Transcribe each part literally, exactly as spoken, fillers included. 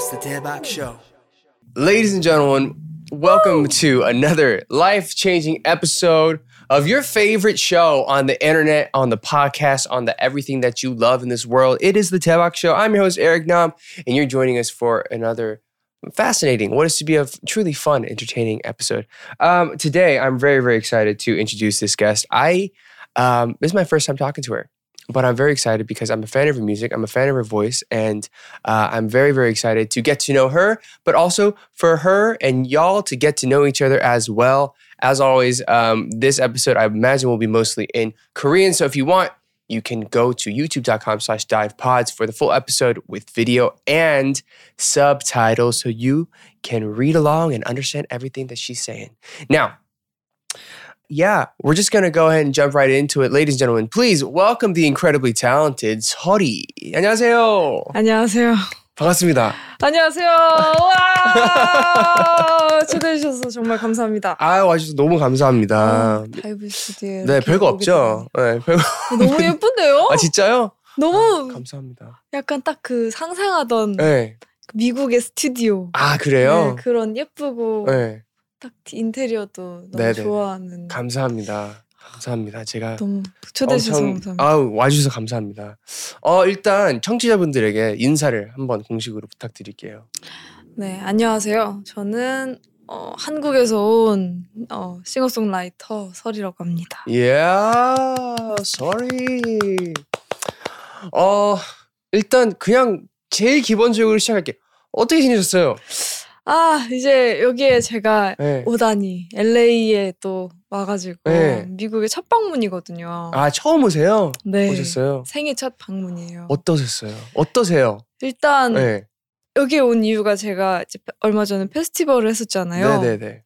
It's the 대박 show. Ladies and gentlemen, welcome to another life-changing episode of your favorite show on the internet, on the podcast, on the everything that you love in this world. It is the 대박 show. I'm your host, Eric Nam, and you're joining us for another fascinating, what is to be a truly fun, entertaining episode. Um, today, I'm very, very excited to introduce this guest. I um, this is my first time talking to her. But I'm very excited because I'm a fan of her music, I'm a fan of her voice, and uh, I'm very, very excited to get to know her, but also for her and y'all to get to know each other as well. As always, um, this episode I imagine will be mostly in Korean, so if you want, you can go to youtube.com slash divepods for the full episode with video and subtitles so you can read along and understand everything that she's saying. Now, yeah, we're just going to go ahead and jump right into it. Ladies and gentlemen, please welcome the incredibly talented Seori. 안녕하세요. 안녕하세요. 반갑습니다. 안녕하세요. 와! 초대해 주셔서 정말 감사합니다. 아, 와주셔서 너무 감사합니다. 어, 다이브 스튜디오에 네, 별거 없죠. 네, 별거. 너무 예쁜데요? 아, 진짜요? 너무 아, 감사합니다. 약간 딱 그 상상하던 네. 미국의 스튜디오. 아, 그래요? 네, 그런 예쁘고 네. 딱 인테리어도 너무 네네. 좋아하는. 감사합니다. 감사합니다. 제가 너무 초대해 주셔서 엄청, 감사합니다. 아우, 와주셔서 감사합니다. 어, 일단 청취자분들에게 인사를 한번 공식으로 부탁드릴게요. 네, 안녕하세요. 저는 어, 한국에서 온 어, 싱어송라이터 설이라고 합니다. Yeah, sorry. 어, 일단 그냥 제일 기본적으로 시작할게. 어떻게 지내셨어요? 아, 이제 여기에 제가 네. 오다니 엘에이에 또 와가지고 네. 미국의 첫 방문이거든요. 아, 처음 오세요? 네. 오셨어요? 생애 첫 방문이에요. 어떠셨어요? 어떠세요? 일단 네. 여기에 온 이유가 제가 이제 얼마 전에 페스티벌을 했었잖아요. 네네네.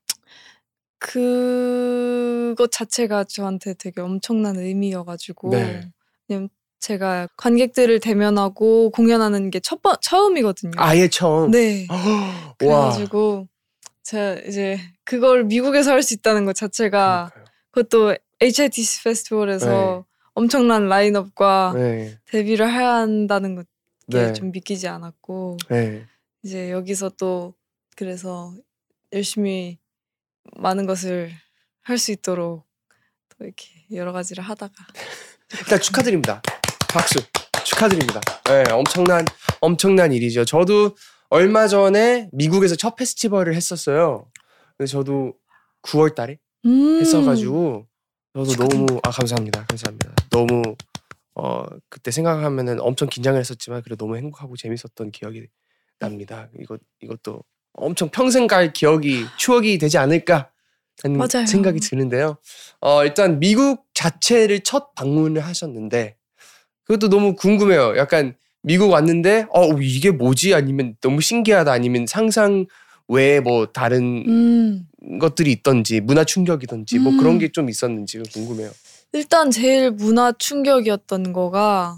그것 자체가 저한테 되게 엄청난 의미여가지고 네. 왜냐면 제가 관객들을 대면하고 공연하는 게 첫 번, 처음이거든요. 아예 처음? 네. 와. 그래가지고 제가 이제 그걸 미국에서 할 수 있다는 것 자체가 그러니까요. 그것도 에이치아이티씨 페스티벌에서 네. 엄청난 라인업과 네. 데뷔를 해야 한다는 것에 네. 좀 믿기지 않았고 네. 이제 여기서 또 그래서 열심히 많은 것을 할 수 있도록 또 이렇게 여러 가지를 하다가 일단 축하드립니다. 박수. 축하드립니다. 네, 엄청난 엄청난 일이죠. 저도 얼마 전에 미국에서 첫 페스티벌을 했었어요. 그래서 저도 구월 달에 음. 했어가지고 저도 축하드립니다. 너무 아 감사합니다. 감사합니다. 너무 어 그때 생각하면은 엄청 긴장을 했었지만 그래도 너무 행복하고 재밌었던 기억이 납니다. 이거 이것도 엄청 평생 갈 기억이 추억이 되지 않을까 하는 맞아요. 생각이 드는데요. 어 일단 미국 자체를 첫 방문을 하셨는데 그것도 너무 궁금해요. 약간 미국 왔는데 어 이게 뭐지? 아니면 너무 신기하다 아니면 상상 외에 뭐 다른 음. 것들이 있던지 문화 충격이던지 뭐 음. 그런 게 좀 있었는지 궁금해요. 일단 제일 문화 충격이었던 거가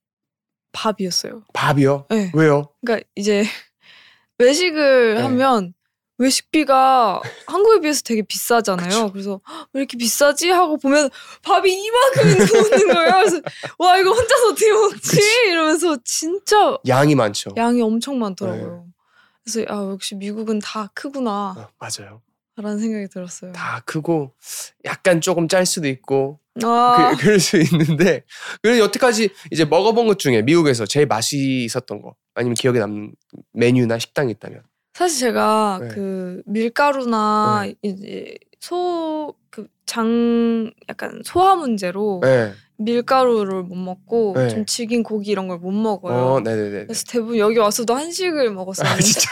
밥이었어요. 밥이요? 네. 왜요? 그러니까 이제 외식을 네. 하면 외식비가 한국에 비해서 되게 비싸잖아요. 그쵸. 그래서 왜 이렇게 비싸지 하고 보면 밥이 이만큼이 나오는 거예요. 그래서 와 이거 혼자서 어떻게 먹지? 그치. 이러면서 진짜 양이 많죠. 양이 엄청 많더라고요. 그래서 아 역시 미국은 다 크구나 어, 맞아요. 라는 생각이 들었어요. 다 크고 약간 조금 짤 수도 있고 아, 그, 그럴 수 있는데 그래서 여태까지 이제 먹어본 것 중에 미국에서 제일 맛이 있었던 거 아니면 기억에 남는 메뉴나 식당이 있다면 사실 제가 네. 그 밀가루나 네. 이제 소 그 장 약간 소화 문제로 네. 밀가루를 못 먹고 네. 좀 질긴 고기 이런 걸 못 먹어요. 어, 네네네. 그래서 대부분 여기 와서도 한식을 먹었어요. 아 진짜.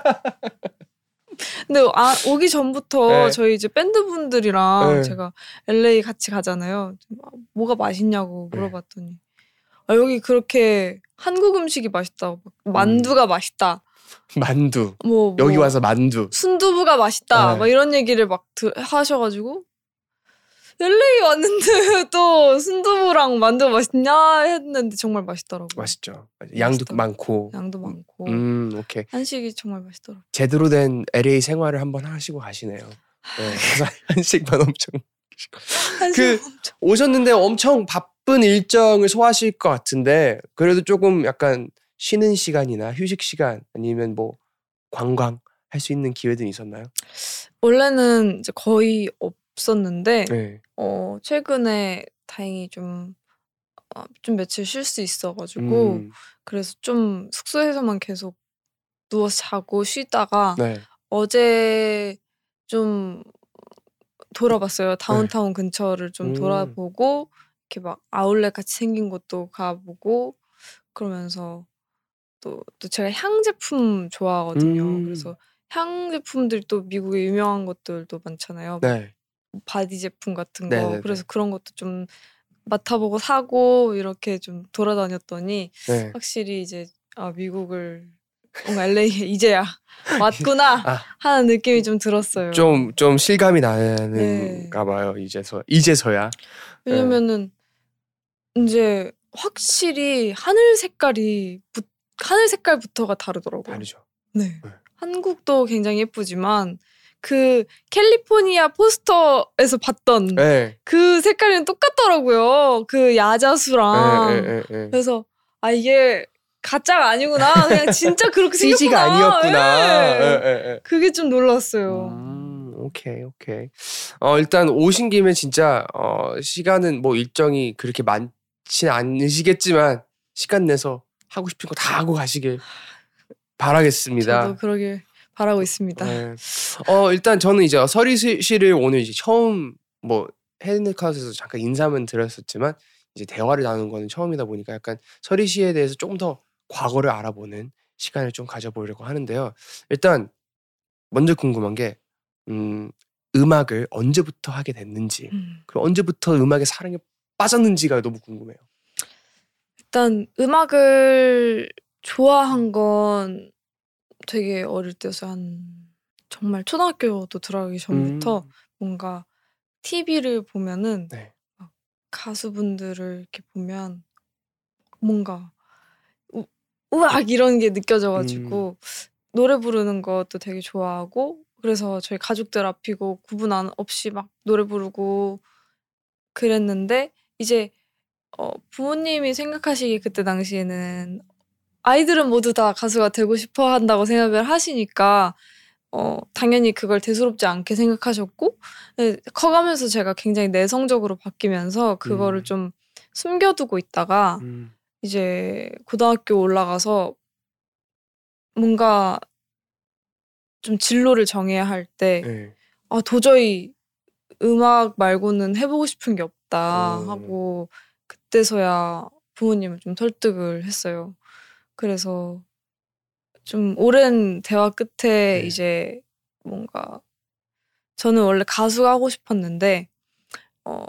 근데 아, 오기 전부터 네. 저희 이제 밴드 분들이랑 네. 제가 엘에이 같이 가잖아요. 뭐가 맛있냐고 네. 물어봤더니 아, 여기 그렇게 한국 음식이 맛있다고 막 만두가 음. 맛있다. 만두. 뭐, 뭐 여기 와서 만두. 순두부가 맛있다. 네. 막 이런 얘기를 막 들, 하셔가지고 엘에이 왔는데 또 순두부랑 만두가 맛있냐 했는데 정말 맛있더라고요. 맛있죠. 양도 맛있다. 많고. 양도 많고 음, 오케이. 한식이 정말 맛있더라고요. 제대로 된 엘에이 생활을 한번 하시고 가시네요. 네, 그래서 한식만 엄청. 한식 그 엄청 오셨는데 엄청 바쁜 일정을 소화하실 것 같은데 그래도 조금 약간 쉬는 시간이나 휴식 시간 아니면 뭐 관광 할 수 있는 기회들이 있었나요? 원래는 이제 거의 없었는데 네. 어 최근에 다행히 좀 어 좀 며칠 쉴 수 있어 가지고 음. 그래서 좀 숙소에서만 계속 누워서 자고 쉬다가 네. 어제 좀 돌아봤어요. 네. 다운타운 근처를 좀 음. 돌아보고 이렇게 막 아울렛 같이 생긴 곳도 가보고 그러면서 또, 또 제가 향 제품 좋아하거든요. 음. 그래서 향 제품들이 또 미국에 유명한 것들도 많잖아요. 막 네. 바디 제품 같은 거. 네네네. 그래서 그런 것도 좀 맡아보고 사고 이렇게 좀 돌아다녔더니 네. 확실히 이제 아 미국을 뭔가 엘에이에 이제야 왔구나 아, 하는 느낌이 좀 들었어요. 좀, 좀 실감이 네. 나는가 봐요. 이제서, 이제서야. 네. 왜냐면은 이제 확실히 하늘 색깔이 부, 하늘 색깔부터가 다르더라고요. 다르죠. 네. 네. 한국도 굉장히 예쁘지만 그 캘리포니아 포스터에서 봤던 네. 그 색깔이랑 똑같더라고요. 그 야자수랑. 네, 네, 네. 그래서 아 이게 가짜가 아니구나. 그냥 진짜 그렇게 생겼구나. 씨지가 아니었구나. 예. 네, 네, 네. 그게 좀 놀랐어요. 음, 오케이, 오케이. 어, 일단 오신 김에 진짜 어, 시간은 뭐 일정이 그렇게 많진 않으시겠지만 시간 내서 하고 싶은 거 다 하고 가시길 바라겠습니다. 저도 그러길 바라고 있습니다. 네. 어, 일단 저는 이제 서리 씨를 오늘 이제 처음 뭐 헤드넷카우스에서 잠깐 인사만 드렸었지만 이제 대화를 나누는 거는 처음이다 보니까 약간 서리 씨에 대해서 조금 더 과거를 알아보는 시간을 좀 가져보려고 하는데요. 일단 먼저 궁금한 게 음, 음악을 언제부터 하게 됐는지 음. 그리고 언제부터 음악에 사랑에 빠졌는지가 너무 궁금해요. 일단 음악을 좋아한 건 되게 어릴 때여서 한 정말 초등학교도 들어가기 전부터 음. 뭔가 티비를 보면은 네. 막 가수분들을 이렇게 보면 뭔가 우, 우악 이런 게 느껴져가지고 음. 노래 부르는 것도 되게 좋아하고 그래서 저희 가족들 앞이고 구분 안 없이 막 노래 부르고 그랬는데 이제 어, 부모님이 생각하시기 그때 당시에는 아이들은 모두 다 가수가 되고 싶어 한다고 생각을 하시니까 어, 당연히 그걸 대수롭지 않게 생각하셨고 네, 커가면서 제가 굉장히 내성적으로 바뀌면서 그거를 음. 좀 숨겨두고 있다가 음. 이제 고등학교 올라가서 뭔가 좀 진로를 정해야 할 때 네. 아, 도저히 음악 말고는 해보고 싶은 게 없다 어. 하고 그때서야 부모님을 좀 설득을 했어요. 그래서 좀 오랜 대화 끝에 네. 이제 뭔가 저는 원래 가수가 하고 싶었는데 어,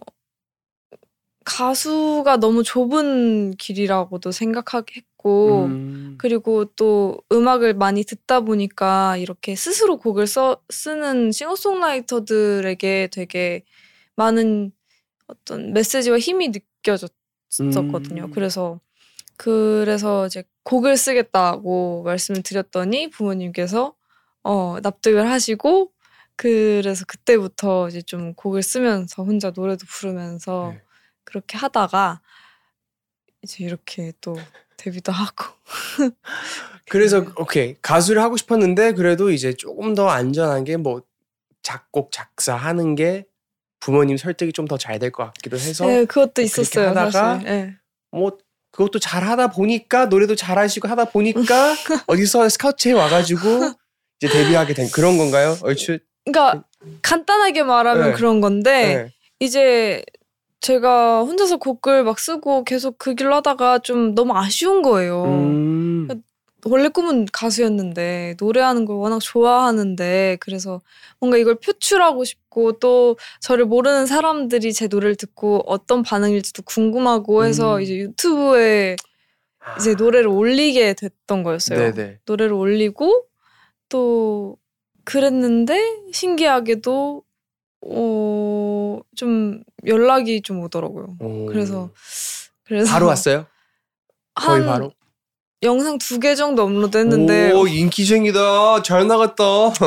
가수가 너무 좁은 길이라고도 생각했고 음. 그리고 또 음악을 많이 듣다 보니까 이렇게 스스로 곡을 써, 쓰는 싱어송라이터들에게 되게 많은 어떤 메시지와 힘이 느껴졌었거든요. 음. 그래서 그래서 이제 곡을 쓰겠다고 말씀을 드렸더니 부모님께서 어, 납득을 하시고 그래서 그때부터 이제 좀 곡을 쓰면서 혼자 노래도 부르면서 네. 그렇게 하다가 이제 이렇게 또 데뷔도 하고 그래서 오케이 가수를 하고 싶었는데 그래도 이제 조금 더 안전한 게 뭐 작곡 작사 하는 게 부모님 설득이 좀 더 잘 될 것 같기도 해서 네, 그것도 그렇게 있었어요. 하다가 사실. 네. 뭐 그것도 잘 하다 보니까 노래도 잘하시고 하다 보니까 어디서 스카우트에 와가지고 이제 데뷔하게 된 그런 건가요? 얼추. 그러니까 간단하게 말하면 네. 그런 건데 네. 이제 제가 혼자서 곡을 막 쓰고 계속 그 길로 하다가 좀 너무 아쉬운 거예요. 음. 원래 꿈은 가수였는데 노래하는 걸 워낙 좋아하는데 그래서 뭔가 이걸 표출하고 싶고 또 저를 모르는 사람들이 제 노래를 듣고 어떤 반응일지도 궁금하고 해서 음. 이제 유튜브에 이제 노래를 올리게 됐던 거였어요. 네네. 노래를 올리고 또 그랬는데 신기하게도 어, 좀 연락이 좀 오더라고요. 오. 그래서 그래서 바로 왔어요? 거의 한 바로? 영상 두 개 정도 업로드했는데 오 인기쟁이다. 잘 나갔다.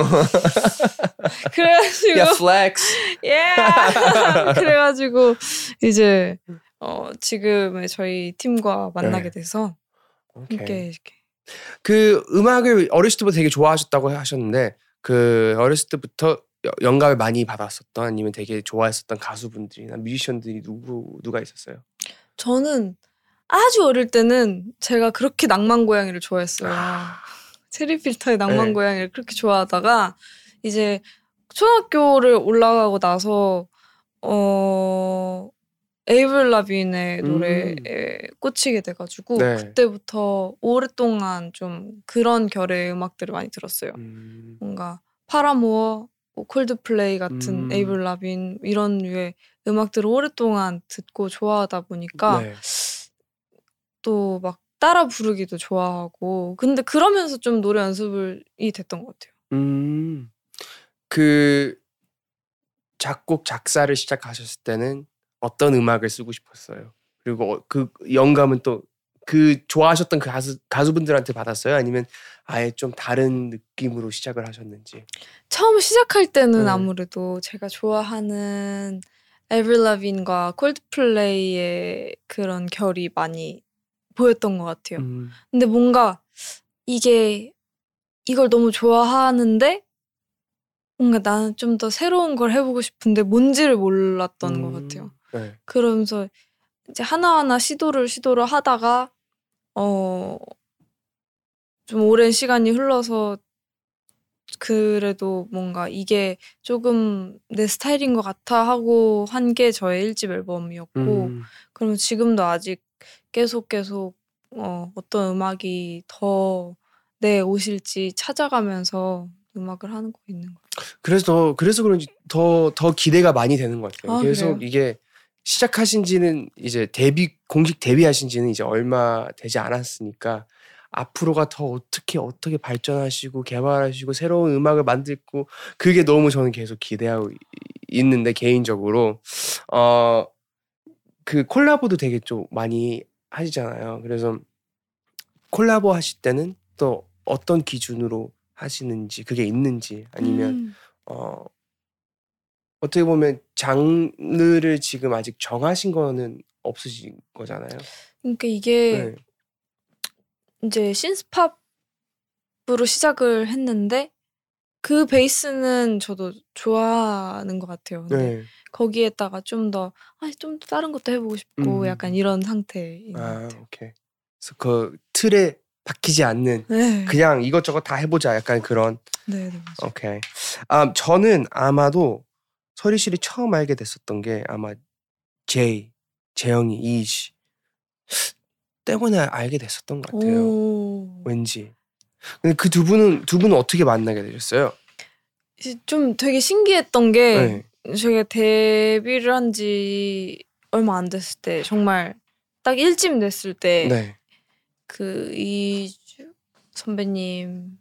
그래가지고 야 플렉스. 예 그래가지고 이제 어 지금의 저희 팀과 만나게 네. 돼서 오케이. 함께 이렇게. 그 음악을 어렸을 때부터 되게 좋아하셨다고 하셨는데 그 어렸을 때부터 영감을 많이 받았었던 아니면 되게 좋아했었던 가수분들이나 뮤지션들이 누구 누가 있었어요? 저는 아주 어릴 때는 제가 그렇게 낭만 고양이를 좋아했어요. 체리 필터의 낭만 네. 고양이를 그렇게 좋아하다가 이제 초등학교를 올라가고 나서 어 에이브릴 라빈의 음. 노래에 꽂히게 돼가지고 네. 그때부터 오랫동안 좀 그런 결의 음악들을 많이 들었어요. 음. 뭔가 파라모어, 뭐 콜드플레이 같은 음. 에이브릴 라빈 이런 류의 음악들을 오랫동안 듣고 좋아하다 보니까 네. 또 막 따라 부르기도 좋아하고 근데 그러면서 좀 노래 연습을 이 됐던 것 같아요. 음. 그 작곡 작사를 시작하셨을 때는 어떤 음악을 쓰고 싶었어요? 그리고 어, 그 영감은 또 그 좋아하셨던 그 가수 가수분들한테 받았어요? 아니면 아예 좀 다른 느낌으로 시작을 하셨는지? 처음 시작할 때는 네. 아무래도 제가 좋아하는 에이브릴 라빈과 콜드플레이의 그런 결이 많이 보였던 것 같아요. 음. 근데 뭔가 이게 이걸 너무 좋아하는데 뭔가 나는 좀 더 새로운 걸 해보고 싶은데 뭔지를 몰랐던 음. 것 같아요. 네. 그러면서 이제 하나하나 시도를 시도를 하다가 어 좀 오랜 시간이 흘러서 그래도 뭔가 이게 조금 내 스타일인 것 같아 하고 한 게 저의 일 집 앨범이었고 음. 그러면 지금도 아직 계속 계속 어 어떤 음악이 더 내 옷일지 찾아가면서 음악을 하는 거 있는 것 같아요. 그래서 더 그래서 그런지 더 더 기대가 많이 되는 것 같아요. 아, 계속 그래요? 이게 시작하신 지는 이제 데뷔 공식 데뷔하신 지는 이제 얼마 되지 않았으니까 앞으로가 더 어떻게 어떻게 발전하시고 개발하시고 새로운 음악을 만들고 그게 너무 저는 계속 기대하고 이- 있는데 개인적으로 어 그 콜라보도 되게 좀 많이 하시잖아요. 그래서 콜라보 하실 때는 또 어떤 기준으로 하시는지 그게 있는지 아니면 음. 어 어떻게 보면 장르를 지금 아직 정하신 거는 없으신 거잖아요. 그러니까 이게 네. 이제 신스팝으로 시작을 했는데 그 베이스는 저도 좋아하는 것 같아요. 근데 네. 거기에다가 좀 더 아 좀 다른 것도 해보고 싶고 약간 음. 이런 상태인 것 아 같아요. 오케이. 그래서 그 틀에 박히지 않는 네. 그냥 이것저것 다 해보자 약간 그런. 네, 네, 맞아요. 오케이. 아 저는 아마도 서리 씨를 처음 알게 됐었던 게 아마 제이, 재영이, 이지 때문에 알게 됐었던 것 같아요. 오. 왠지. 근데 그 두 분은 두 분은 어떻게 만나게 되셨어요? 이제 좀 되게 신기했던 게 네. 제가 데뷔를 한 지 얼마 안 됐을 때 정말 딱 일 집 냈을 때 네. 그 이주 선배님께서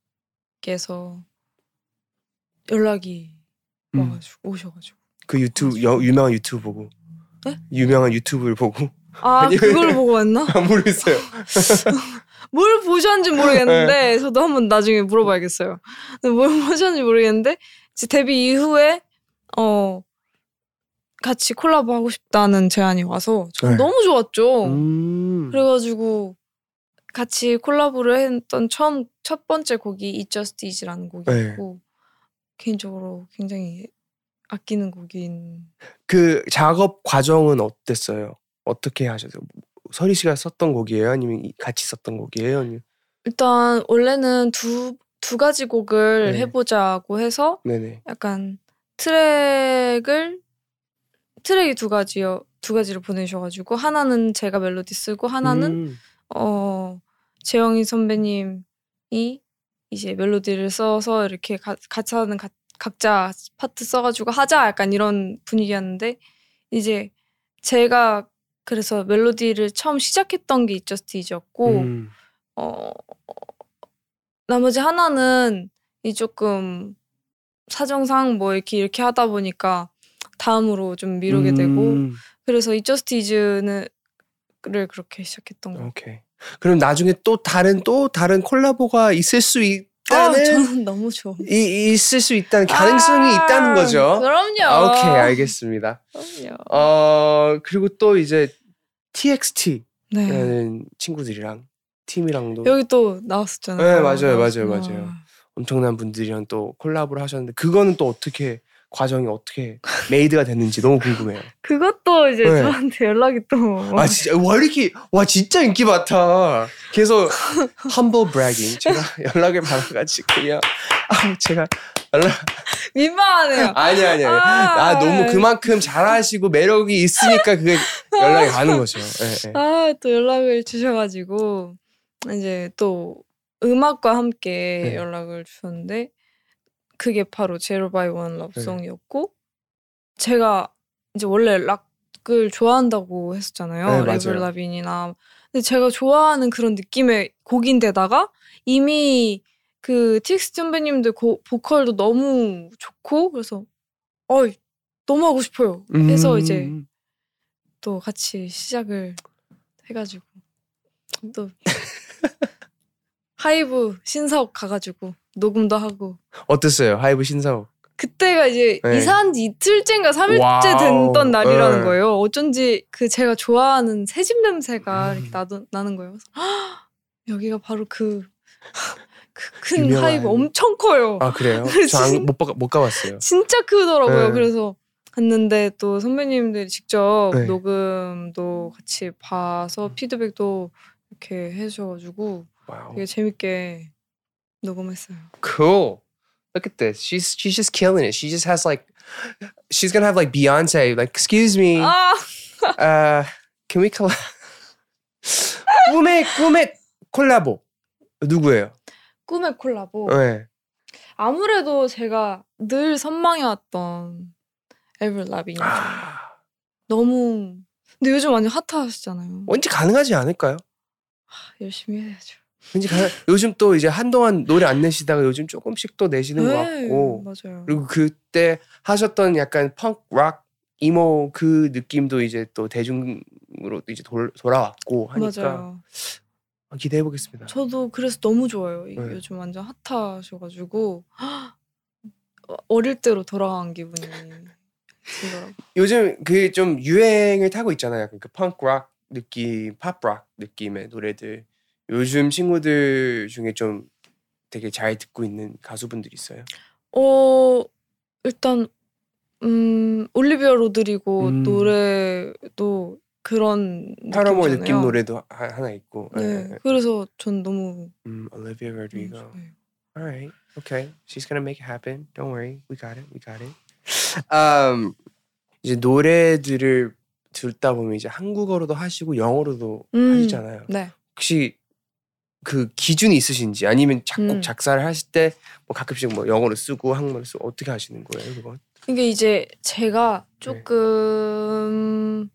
연락이 음. 와가지고 오셔가지고 그 유튜브 여, 유명한 유튜브 보고. 네? 유명한 유튜브를 보고. 아 아니, 그걸 보고 왔나? 아, 모르겠어요. 뭘 보셨는지 모르겠는데 저도 한번 나중에 물어봐야겠어요. 근데 뭘 보셨는지 모르겠는데 이제 데뷔 이후에 어 같이 콜라보 하고 싶다는 제안이 와서 전 네. 너무 좋았죠. 음. 그래가지고 같이 콜라보를 했던 처음 첫 번째 곡이 It Just Is라는 곡이었고 개인적으로 굉장히 아끼는 곡인. 그 작업 과정은 어땠어요? 어떻게 하셨어요? 서리 씨가 썼던 곡이에요? 아니면 이- 같이 썼던 곡이에요? 아니면... 일단 원래는 두, 두 가지 곡을 네. 해보자고 해서 네네. 약간 트랙을 트랙이 두 가지요 두 가지를 보내셔가지고 하나는 제가 멜로디 쓰고 하나는 음. 어 재영이 선배님이 이제 멜로디를 써서 이렇게 가, 같이 하는 가, 각자 파트 써가지고 하자 약간 이런 분위기였는데 이제 제가 그래서 멜로디를 처음 시작했던 게 It Just Is였고 음. 어 나머지 하나는 이 조금 사정상 뭐 이렇게 이렇게 하다 보니까 다음으로 좀 미루게 되고 음. 그래서 It Just Is는 를 그렇게 시작했던 거. 오케이. 그럼 나중에 또 다른 또 다른 콜라보가 있을 수 아 있다는 저는 너무 좋아. 이, 있을 수 있다는 가능성이 아, 있다는 거죠. 그럼요. 아, 오케이 알겠습니다. 그럼요. 어 그리고 또 이제 티엑스티라는 네. 친구들이랑 팀이랑도 여기 또 나왔었잖아요. 네, 맞아요, 맞아요, 와. 맞아요. 엄청난 분들이랑 또 콜라보를 하셨는데 그거는 또 어떻게 과정이 어떻게 메이드가 됐는지 너무 궁금해요. 그것도 이제 네. 저한테 연락이 또 아 진짜 와 이렇게 와 진짜 인기 많다. 계속 humble bragging 제가 연락을 받아가지고 그냥 아 제가 연락 민망하네요. 아니 아니 아니 아, 아 너무 그만큼 잘하시고 매력이 있으니까 그게 연락이 가는 거죠. 네, 네. 아, 또 연락을 주셔가지고 이제 또 음악과 함께 네. 연락을 주셨는데 그게 바로 제로 바이 원 러브송이었고 제가 이제 원래 락을 좋아한다고 했었잖아요. 네, 맞아요. 에이브릴 라빈이나 근데 제가 좋아하는 그런 느낌의 곡인데다가 이미 그 티엑스 선배님들 고, 보컬도 너무 좋고 그래서 어이 너무 하고 싶어요. 해서 음. 이제 또 같이 시작을 해가지고 또 하이브 신사옥 가가지고 녹음도 하고 어땠어요? 하이브 신사옥. 그때가 이제 네. 이사한 지 이틀째인가 삼일째 와우. 됐던 날이라는 네. 거예요. 어쩐지 그 제가 좋아하는 새집 냄새가 음. 이렇게 나도, 나는 거예요. 그래서 헉, 여기가 바로 그 큰 유명한- 하이브 엄청 커요. 아 그래요? 진- 저못 못 가봤어요. 진짜 크더라고요. 네. 그래서 갔는데 또 선배님들이 직접 네. 녹음도 같이 봐서 피드백도 이렇게 해주셔가지고 와우. 되게 재밌게 녹음했어요. Cool. Look at this. She's she's just killing it. She just has like she's gonna have like Beyonce. Like, excuse me. 아 Uh, can we collab? 꿈의 꿈의 콜라보 누구예요? 꿈의 콜라보. 네. 아무래도 제가 늘 선망해왔던 에이브릴 라빈이죠. 아, 너무 근데 요즘 완전 핫하시잖아요. 왠지 가능하지 않을까요? 열심히 해야죠. 왠지 가능. 요즘 또 이제 한동안 노래 안 내시다가 요즘 조금씩 또 내시는 것 네, 같고. 맞아요. 그리고 그때 하셨던 약간 펑크 락 이모 그 느낌도 이제 또 대중으로 이제 돌, 돌아왔고 하니까 맞아요. 기대해 보겠습니다. 저도 그래서 너무 좋아요. 이- 네. 요즘 완전 핫하셔가지고 어릴 때로 돌아간 기분이 들더라고요. 요즘 그 좀 유행을 타고 있잖아요. 약간 그 펑크 락 느낌, 팝 락 느낌의 노래들. 요즘 친구들 중에 좀 되게 잘 듣고 있는 가수분들 있어요? 어 일단 음 올리비아 로드리고 음. 노래도 그런 파라모 느낌이잖아요. 느낌 노래도 하, 하나 있고. 네, 예, 예. 그래서 전 너무 음, Olivia 너무 Rodrigo. 좋아해요. All right, okay. She's gonna make it happen. Don't worry, we got it, we got it. Um, 이제 노래들을 듣다 보면 이제 한국어로도 하시고 영어로도 음, 하시잖아요. 네. 혹시 그 기준이 있으신지 아니면 작곡 음. 작사를 하실 때 뭐 가끔씩 뭐 영어로 쓰고 한국어로 쓰고 어떻게 하시는 거예요, 그건? 이게 이제 제가 네. 조금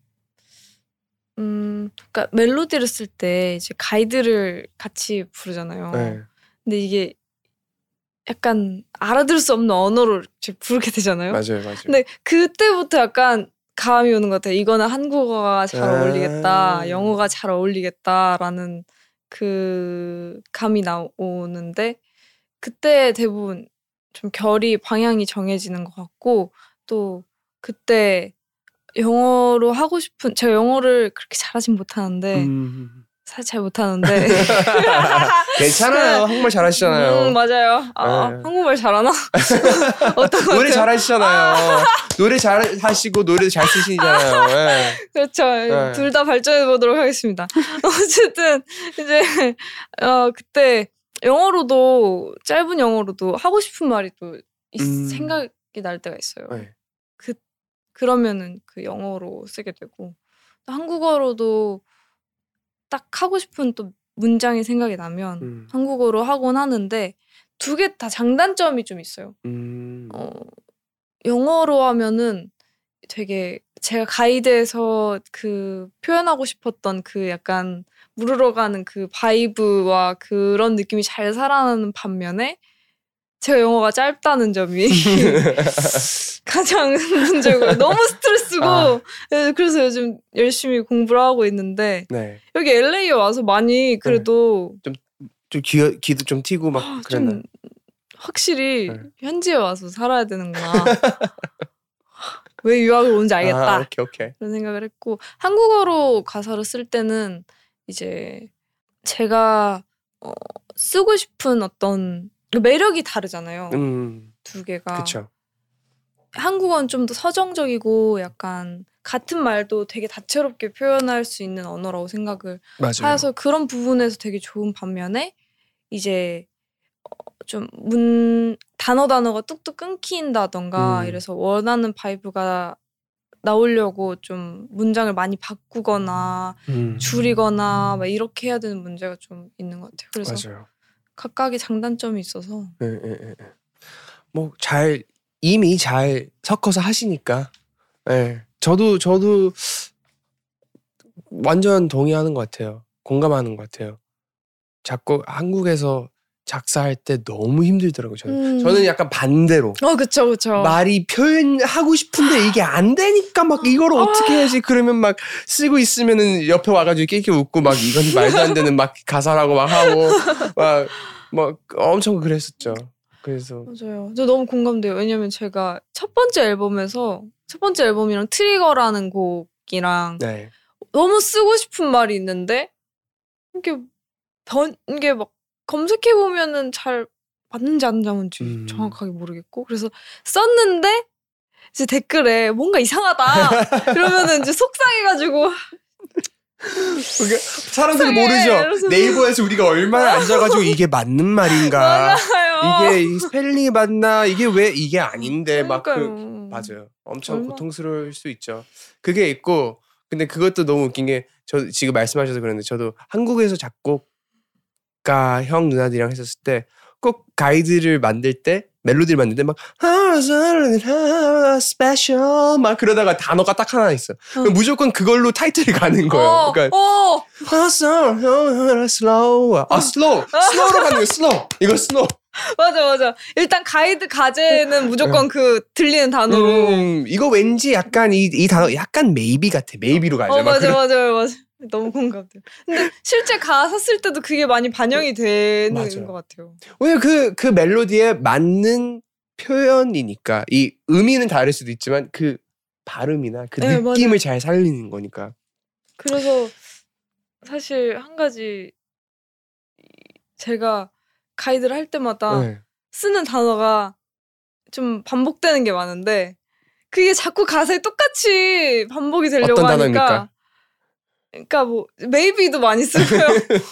음 그러니까 멜로디를 쓸 때 이제 가이드를 같이 부르잖아요. 네. 근데 이게 약간 알아들을 수 없는 언어로 이제 부르게 되잖아요. 맞아요, 맞아요. 근데 그때부터 약간 감이 오는 것 같아요. 이거는 한국어가 잘 아. 어울리겠다, 영어가 잘 어울리겠다라는 그 감이 나오는데 그때 대부분 좀 결이 방향이 정해지는 것 같고 또 그때 영어로 하고 싶은 제가 영어를 그렇게 잘하진 못하는데 음. 사실 잘 못하는데 괜찮아요. 한국말 잘하시잖아요. 음, 맞아요. 아, 네. 한국말 잘하나? 어떤 것 노래 같아요? 잘하시잖아요. 노래 잘하시고 노래도 잘 쓰시잖아요. 네. 그렇죠. 네. 둘 다 발전해 보도록 하겠습니다. 어쨌든 이제 어 그때 영어로도 짧은 영어로도 하고 싶은 말이 또 있- 음. 생각이 날 때가 있어요. 네. 그 그러면은 그 영어로 쓰게 되고 또 한국어로도 딱 하고 싶은 또 문장이 생각이 나면 음. 한국어로 하곤 하는데 두 개 다 장단점이 좀 있어요. 음. 어, 영어로 하면은 되게 제가 가이드에서 그 표현하고 싶었던 그 약간 물으러가는 그 바이브와 그런 느낌이 잘 살아나는 반면에 제가 영어가 짧다는 점이 가장 문제고요. 너무 스트레스고 아. 그래서 요즘 열심히 공부를 하고 있는데 네. 여기 엘에이에 와서 많이 그래도 좀 귀, 귀도 좀 튀고 막 아, 그랬나요? 좀 확실히 네. 현지에 와서 살아야 되는구나. 왜 유학을 온지 알겠다. 아, 오케이, 오케이. 그런 생각을 했고 한국어로 가사를 쓸 때는 이제 제가 어, 쓰고 싶은 어떤 매력이 다르잖아요. 음, 두 개가. 그쵸. 한국어는 좀 더 서정적이고 약간 같은 말도 되게 다채롭게 표현할 수 있는 언어라고 생각을 맞아요. 해서 그런 부분에서 되게 좋은 반면에 이제 좀 문 단어 단어가 뚝뚝 끊긴다던가 음. 이래서 원하는 바이브가 나오려고 좀 문장을 많이 바꾸거나 음, 줄이거나 막 이렇게 해야 되는 문제가 좀 있는 것 같아요. 그래서 맞아요. 각각의 장단점이 있어서 예, 예, 예, 예. 뭐 잘 이미 잘 섞어서 하시니까. 예. 저도 저도 완전 동의하는 것 같아요. 공감하는 것 같아요. 작곡 한국에서 작사할 때 너무 힘들더라고요. 저는 음. 저는 약간 반대로 어 그쵸 그쵸. 말이 표현하고 싶은데 이게 안 되니까 막 이걸 어떻게 해야지 그러면 막 쓰고 있으면은 옆에 와가지고 깨깨 웃고 막 이건 말도 안 되는 막 가사라고 막 하고 막 막 엄청 그랬었죠. 그래서 맞아요. 저 너무 공감돼요. 왜냐면 제가 첫 번째 앨범에서 첫 번째 앨범이랑 트리거라는 곡이랑 네. 너무 쓰고 싶은 말이 있는데 이게 변 이게 막 검색해 보면은 잘 맞는지 안 맞는지 음. 정확하게 모르겠고 그래서 썼는데 이제 댓글에 뭔가 이상하다 이러면은 이제 속상해가지고 그러니까 사람들이 속상해. 모르죠. 이러면서. 네이버에서 우리가 얼마나 앉아가지고 이게 맞는 말인가, 맞아요. 이게 스펠링이 맞나, 이게 왜 이게 아닌데 막 그 그러니까요. 맞아요. 엄청 얼마- 고통스러울 수 있죠. 그게 있고 근데 그것도 너무 웃긴 게 저 지금 말씀하셔서 그런데 저도 한국에서 작곡가 형 누나들이랑 했었을 때 꼭 가이드를 만들 때 멜로디를 만들 때 막 스페셜 막 그러다가 단어가 딱 하나 있어. 그럼 무조건 그걸로 타이틀이 가는 거예요. 어, 그러니까 어. 슬로우 아 슬로우 슬로우로 가는 거예요. 슬로우 이거 슬로우. 맞아 맞아. 일단 가이드 가제는 무조건 그 들리는 단어로. 음, 이거 왠지 약간 이, 이 단어 약간 maybe 같아. maybe로 가죠. 어 막 맞아 그런- 맞아 맞아. 너무 공감돼요. 근데 실제 가사 쓸 때도 그게 많이 반영이 되는 맞아요. 것 같아요. 왜냐면 그, 그 멜로디에 맞는 표현이니까 이 의미는 다를 수도 있지만 그 발음이나 그 네, 느낌을 맞아요. 잘 살리는 거니까. 그래서 사실 한 가지 제가 가이드를 할 때마다 네. 쓰는 단어가 좀 반복되는 게 많은데 그게 자꾸 가사에 똑같이 반복이 되려고 어떤 하니까 단어입니까? 그러니까 뭐 maybe도 많이 쓰고요.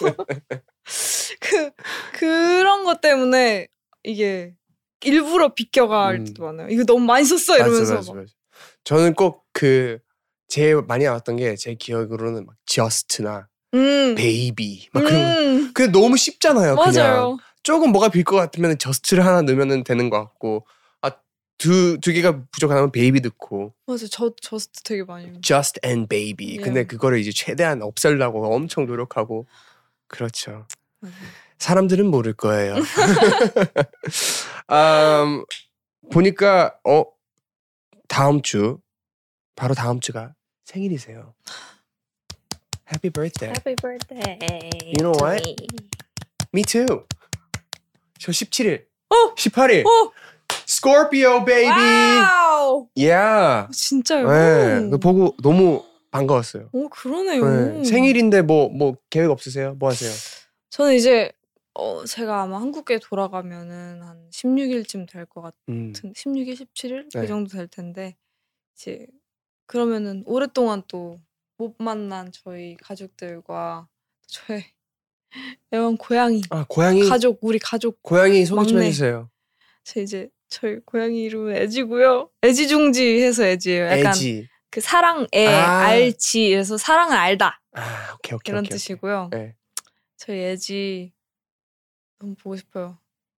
그 그런 것 때문에 이게 일부러 비껴갈 음. 때도 많아요. 이거 너무 많이 썼어 이러면서 맞아, 맞아, 맞아. 저는 꼭 그 제일 많이 나왔던 게 제 기억으로는 막 just나 음. baby 막 그런 거. 음. 그게 너무 쉽잖아요. 그냥 맞아요. 조금 뭐가 빌 것 같으면 just를 하나 넣으면 되는 것 같고 아 두 두 개가 부족하면 baby 넣고 맞아. 저 저스트 되게 많이. just and baby. 근데 예. 그거를 이제 최대한 없애려고 엄청 노력하고 그렇죠. 맞아요. 사람들은 모를 거예요. 음, 보니까 어 다음 주 바로 다음 주가 생일이세요. Happy birthday. Happy birthday. You know to what? me. Me too. 저 십칠 일. 어! 십팔 일. 어! Scorpio baby. 와우! Yeah. 진짜요? 네, 그거 보고 너무 반가웠어요. 오, 그러네요. 네, 생일인데 뭐 뭐 계획 없으세요? 뭐 하세요? 저는 이제 어 제가 아마 한국에 돌아가면은 한 십육 일쯤 될 것 같은 음. 십육 일, 십칠 일 네. 그 정도 될 텐데 이제 그러면은 오랫동안 또 못 만난 저희 가족들과 저의 애완 고양이 아 고양이 가족 우리 가족 고양이 소개 좀 막내. 해주세요. 제 이제 저희 고양이 이름은 애지고요. 애지중지해서 애지예요. 약간 애지. 그 사랑애 아. 알지 그래서 사랑을 알다 아 오케이 오케이 이런 오케이, 뜻이고요. 오케이. 네. 저희 애지 너무 보고 싶어요.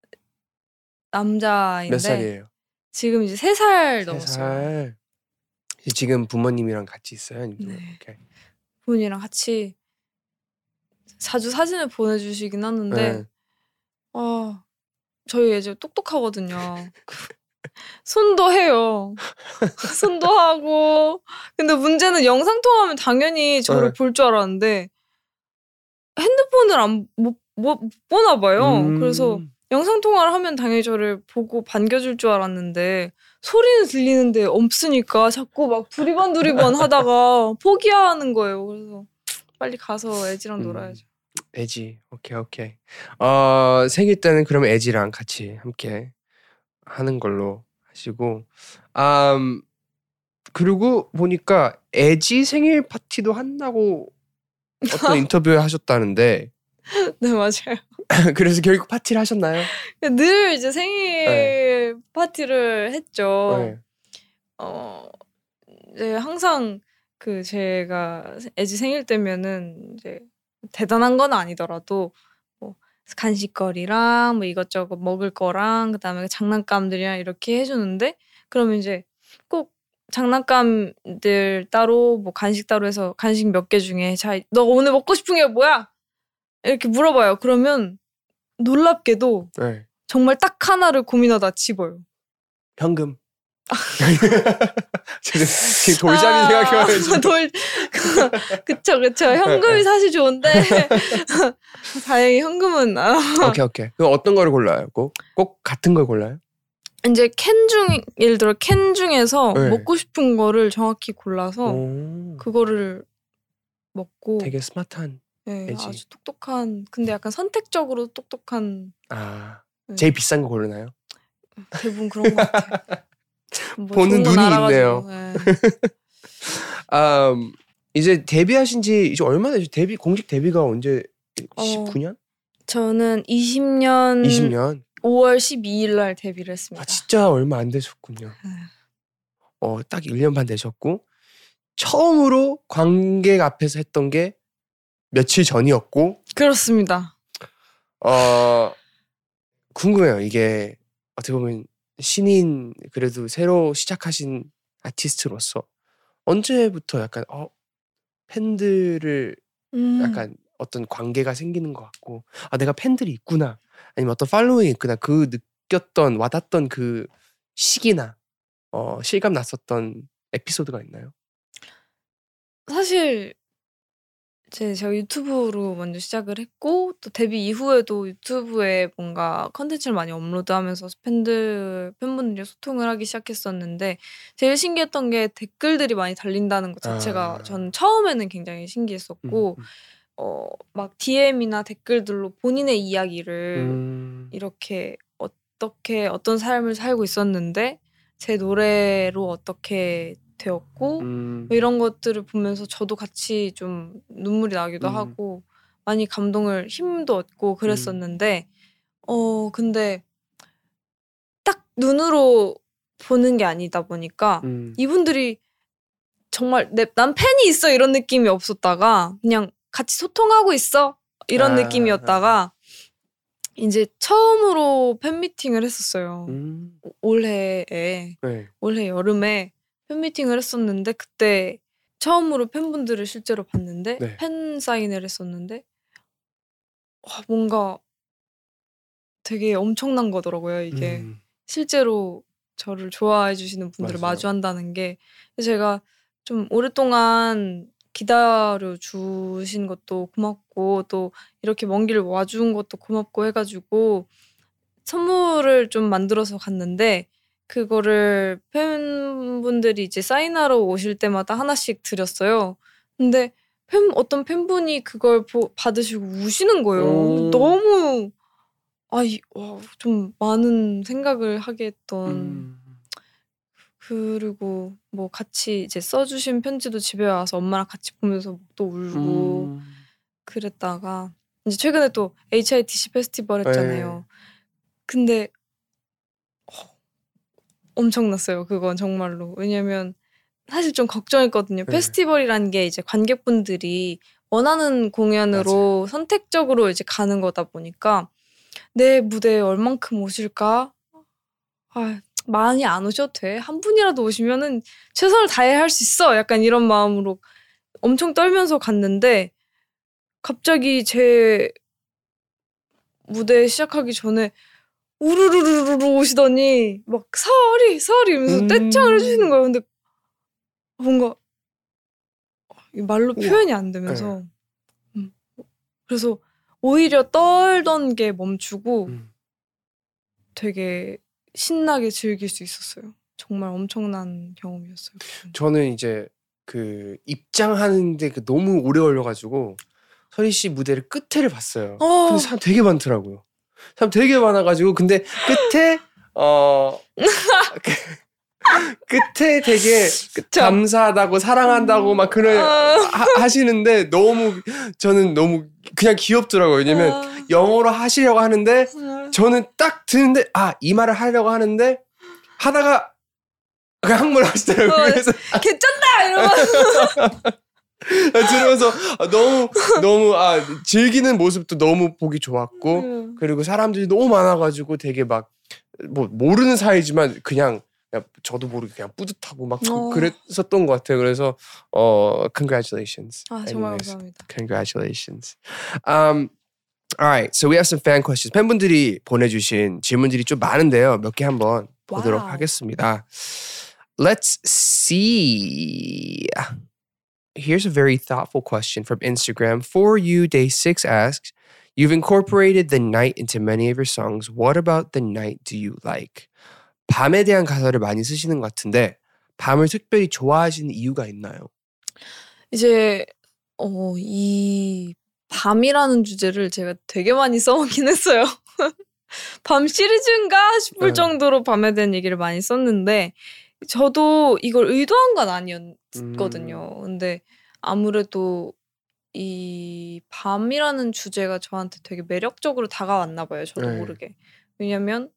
남자인데 몇 살이에요? 지금 이제 세 살 세 넘었어요. 살. 지금 부모님이랑 같이 있어요? 아니면 네. 오케이. 부모님이랑 같이 자주 사진을 보내주시긴 하는데 네. 아 저희 애지 똑똑하거든요. 손도 해요. 손도 하고 근데 문제는 영상 통화하면 당연히 저를 네. 볼 줄 알았는데 핸드폰을 안 못 못 보나 봐요. 음. 그래서 영상 통화를 하면 당연히 저를 보고 반겨줄 줄 알았는데 소리는 들리는데 없으니까 자꾸 막 두리번 두리번 하다가 포기하는 거예요. 그래서 빨리 가서 애지랑 음. 놀아야죠. 애지. 오케이 오케이. 어 생일 때는 그럼 애지랑 같이 함께 하는 걸로 하시고, 음 그리고 보니까 애지 생일 파티도 한다고 어떤 인터뷰에 하셨다는데. 네 맞아요. 그래서 결국 파티를 하셨나요? 늘 이제 생일 네. 파티를 했죠. 네. 어 이제 항상 그 제가 애지 생일 때면은 이제 대단한 건 아니더라도 뭐 간식거리랑 뭐 이것저것 먹을 거랑 그다음에 장난감들이랑 이렇게 해주는데, 그러면 이제 꼭 장난감들 따로 뭐 간식 따로 해서 간식 몇 개 중에 자 너 오늘 먹고 싶은 게 뭐야? 이렇게 물어봐요. 그러면 놀랍게도 네. 정말 딱 하나를 고민하다 집어요. 현금. 지금 돌잡이 아, 생각해가지고. 돌 그쵸 그쵸. 현금이 사실 좋은데 다행히 현금은 아. 오케이 오케이. 그럼 어떤 거를 골라요? 꼭, 꼭 같은 걸 골라요? 이제 캔 중 예를 들어 캔 중에서 네. 먹고 싶은 거를 정확히 골라서 오. 그거를 먹고. 되게 스마트한. 네, 애지. 아주 똑똑한. 근데 약간 선택적으로 똑똑한. 아 네. 제일 비싼 거 고르나요? 대부분 그런 것 같아요. 뭐 보는 눈이 있네요. 네. 음, 이제 데뷔하신 지 이제 얼마나 되죠? 데뷔 공식 데뷔가 언제? 십구 년? 어, 저는 이십 년 이십 년 오월 십이일 날 데뷔를 했습니다. 아, 진짜 얼마 안 되셨군요. 어, 딱 일 년 반 되셨고 처음으로 관객 앞에서 했던 게 며칠 전이었고. 그렇습니다. 어, 궁금해요. 이게 어떻게 보면 신인, 그래도 새로 시작하신 아티스트로서 언제부터 약간 어 팬들을 음. 약간 어떤 관계가 생기는 것 같고, 아 내가 팬들이 있구나, 아니면 어떤 팔로잉이 있구나, 그 느꼈던 와닿던 그 시기나 어 실감 났었던 에피소드가 있나요? 사실 이제 제가 유튜브로 먼저 시작을 했고, 또 데뷔 이후에도 유튜브에 뭔가 컨텐츠를 많이 업로드하면서 팬들 팬분들이 소통을 하기 시작했었는데, 제일 신기했던 게 댓글들이 많이 달린다는 것 자체가 아. 전 처음에는 굉장히 신기했었고, 음, 음. 어, 막 디엠이나 댓글들로 본인의 이야기를 음. 이렇게 어떻게 어떤 삶을 살고 있었는데 제 노래로 어떻게 되었고 음. 뭐 이런 것들을 보면서 저도 같이 좀 눈물이 나기도 음. 하고 많이 감동을 힘도 얻고 그랬었는데 음. 어 근데 딱 눈으로 보는 게 아니다 보니까 음. 이분들이 정말 내, 난 팬이 있어 이런 느낌이 없었다가 그냥 같이 소통하고 있어 이런 아. 느낌이었다가 이제 처음으로 팬미팅을 했었어요. 음. 올해에 네. 올해 여름에 팬미팅을 했었는데, 그때 처음으로 팬분들을 실제로 봤는데 네. 팬 사인회를 했었는데 와, 뭔가 되게 엄청난 거더라고요. 이게 음. 실제로 저를 좋아해 주시는 분들을 맞아요. 마주한다는 게. 제가 좀 오랫동안 기다려 주신 것도 고맙고 또 이렇게 먼 길 와준 것도 고맙고 해가지고 선물을 좀 만들어서 갔는데, 그거를 팬분들이 이제 사인하러 오실 때마다 하나씩 드렸어요. 근데 팬 어떤 팬분이 그걸 보, 받으시고 우시는 거예요. 오. 너무 아, 이, 와, 좀 많은 생각을 하게 했던. 음. 그리고 뭐 같이 이제 써주신 편지도 집에 와서 엄마랑 같이 보면서 또 울고 음. 그랬다가 이제 최근에 또 에이치아이티씨 페스티벌 했잖아요. 에이. 근데 어, 엄청났어요. 그건 정말로. 왜냐면 사실 좀 걱정했거든요. 네. 페스티벌이라는 게 이제 관객분들이 원하는 공연으로 맞아요. 선택적으로 이제 가는 거다 보니까 내 무대에 얼만큼 오실까? 아, 많이 안 오셔도 돼. 한 분이라도 오시면은 최선을 다해 할 수 있어. 약간 이런 마음으로 엄청 떨면서 갔는데 갑자기 제 무대 시작하기 전에 우르르르르 오시더니 막 서리 서리 이러면서 음. 떼창을 해주시는 거예요. 근데 뭔가 말로 우와. 표현이 안 되면서 네. 음. 그래서 오히려 떨던 게 멈추고 음. 되게 신나게 즐길 수 있었어요. 정말 엄청난 경험이었어요. 저는 이제 그 입장하는데 그 너무 오래 걸려가지고 선희 씨 무대를 끝에를 봤어요. 어. 근데 사람 되게 많더라고요. 사람 되게 많아가지고 근데 끝에 어 끝에 되게 그쵸? 감사하다고 사랑한다고 막 그런 어. 하, 하시는데 너무 저는 너무 그냥 귀엽더라고요. 왜냐면 어. 영어로 하시려고 하는데 저는 딱 듣는데 아, 이 말을 하려고 하는데 하다가 그냥 한국말 하시더라고요. 어, 그래서 개쩐다 이러면서 들으면서 너무 너무 아 즐기는 모습도 너무 보기 좋았고 음. 그리고 사람들이 너무 많아가지고 되게 막 뭐 모르는 사이지만 그냥, 그냥 저도 모르게 그냥 뿌듯하고 막 어. 그, 그랬었던 것 같아요. 그래서 어 congratulations. 아 정말 Anyways, 감사합니다. congratulations. Um, alright, so we have some fan questions. 팬분들이 보내주신 질문들이 좀 많은데요. 몇 개 한번 보도록 와우. 하겠습니다. Let's see. Here's a very thoughtful question from Instagram. For You Day six asks, you've incorporated the night into many of your songs. What about the night do you like? 밤에 대한 가사를 많이 쓰시는 것 같은데 밤을 특별히 좋아하시는 이유가 있나요? 이제 어, 이 밤이라는 주제를 제가 되게 많이 써먹긴 했어요. 밤 시리즈인가 싶을 네. 정도로 밤에 대한 얘기를 많이 썼는데 저도 이걸 의도한 건 아니었거든요. 음. 근데 아무래도 이 밤이라는 주제가 저한테 되게 매력적으로 다가왔나 봐요. 저도 네. 모르게. 왜냐면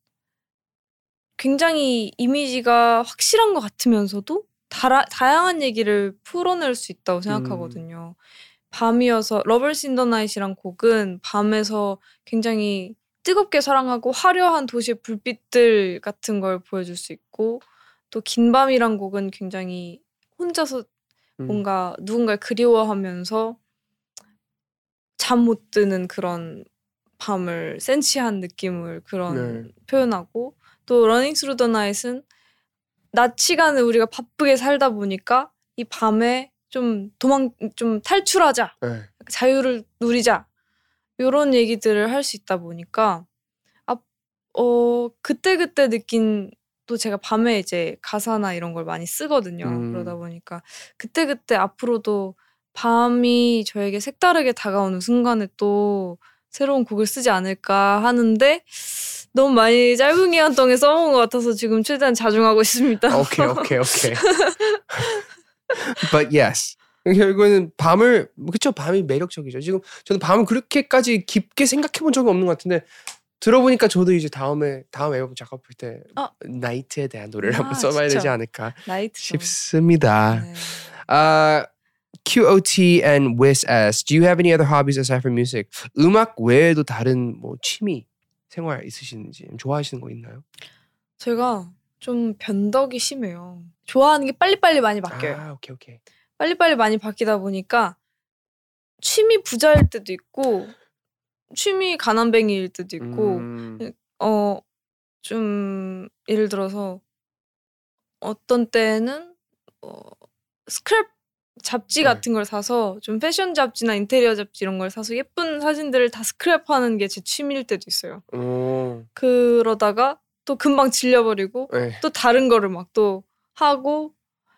굉장히 이미지가 확실한 것 같으면서도 다라, 다양한 얘기를 풀어낼 수 있다고 생각하거든요. 음. 밤이어서 러블스 인 더 나잇이란 곡은 밤에서 굉장히 뜨겁게 사랑하고 화려한 도시의 불빛들 같은 걸 보여줄 수 있고 또 긴 밤이란 곡은 굉장히 혼자서 음. 뭔가 누군가를 그리워하면서 잠 못 드는 그런 밤을 센치한 느낌을 그런 네. 표현하고 또 러닝 스루 더 나잇은 낮 시간을 우리가 바쁘게 살다 보니까 이 밤에 좀 도망 좀 탈출하자. 네. 자유를 누리자. 요런 얘기들을 할 수 있다 보니까 아, 어, 그때그때 느낀 또 제가 밤에 이제 가사나 이런 걸 많이 쓰거든요. 음. 그러다 보니까 그때그때 앞으로도 밤이 저에게 색다르게 다가오는 순간에 또 새로운 곡을 쓰지 않을까 하는데 너무 많이 짧은 기간 동안 써먹은 것 같아서 지금 최대한 자중하고 있습니다. 오케이 오케이 오케이. But yes. 결국에는 밤을 그쵸 밤이 매력적이죠. 지금 저는 밤을 그렇게까지 깊게 생각해 본 적이 없는 것 같은데 들어보니까 저도 이제 다음에 다음 앨범 작업할 때 어. 나이트에 대한 노래를 아, 한번 써봐야 진짜. 되지 않을까 나이트 송. 싶습니다. 네. Uh, Q O T and Wiz asks, do you have any other hobbies aside from music? 음악 외에도 다른 뭐 취미 생활 있으신지 좋아하시는 거 있나요? 제가 좀 변덕이 심해요. 좋아하는 게 빨리빨리 많이 바뀌어요. 아 오케이 오케이. 빨리빨리 많이 바뀌다 보니까 취미 부자일 때도 있고 취미 가난뱅이일 때도 있고 음. 어, 좀 예를 들어서 어떤 때는 어, 스크랩 잡지 네. 같은 걸 사서 좀 패션 잡지나 인테리어 잡지 이런 걸 사서 예쁜 사진들을 다 스크랩하는 게 제 취미일 때도 있어요. 오. 그러다가 또 금방 질려버리고 네. 또 다른 거를 막 또 하고